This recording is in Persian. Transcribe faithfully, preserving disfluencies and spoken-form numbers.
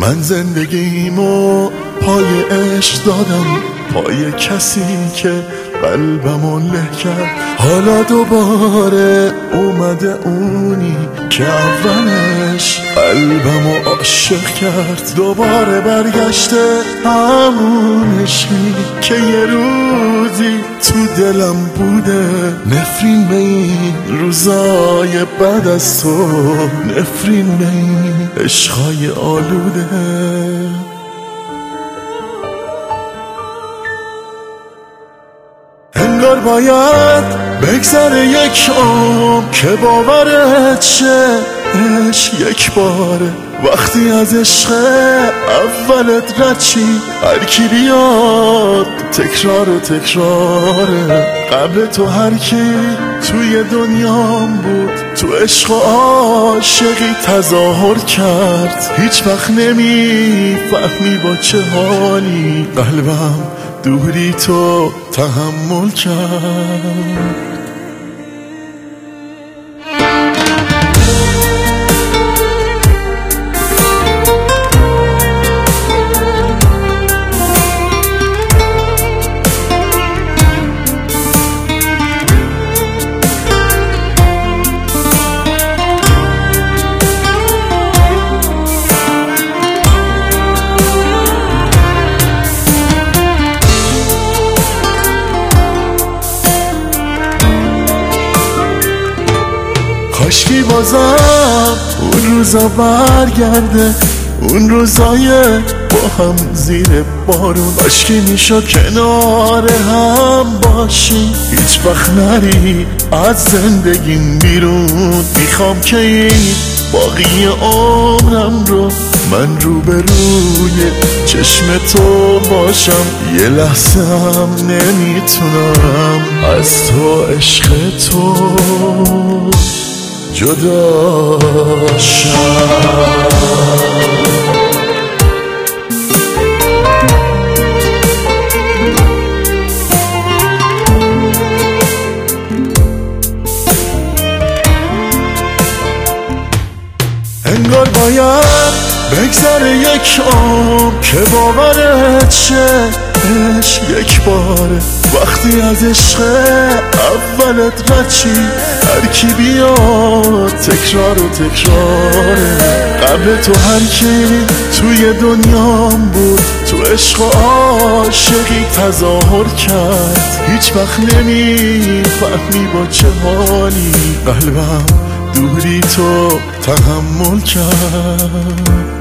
من زندگیمو پای عشق دادم، پای کسی که قلبمو له کرد. حالا دوباره اومده اونی که اولش قلبمو عاشق کرد. دوباره برگشته همون عشقی که یه روزی تو دلم بوده. نفرین به این روزای بعد از تو، نفرین به این عشقای آلوده. انگار باید بگذره یک عمر که باورت شه عشق یک باره. وقتی از عشق اولت رد چی، هر کی بیاد تکرار و تکراره. قبل تو هر کی توی دنیام بود، تو عشق و عاشقی تظاهر کرد. هیچ وقت نمیفهمی با چه حالی قلبم دوری تو تحمل کرد. کاشکی بازم اون روزا برگرده، اون روزای با هم زیر بارون. کاشکی میشد کنار هم باشی، هیچ وقت نری از زندگیم بیرون. میخوام که این باقی عمرم رو من روبروی چشم تو باشم. یه لحظه هم نمیتونم از تو عشق تو جدا شم. انگار باید بگذره یک عمر که باورت شه عشق یک باره. وقتی از عشق اولت رد چی، هر کی بیاد تکرار و تکراره. قبل تو هر کی توی دنیام بود، تو عشق و عاشقی تظاهر کرد. هیچ وقت نمیفهمی با چه حالی قلبم دوری تو تحمل کرد.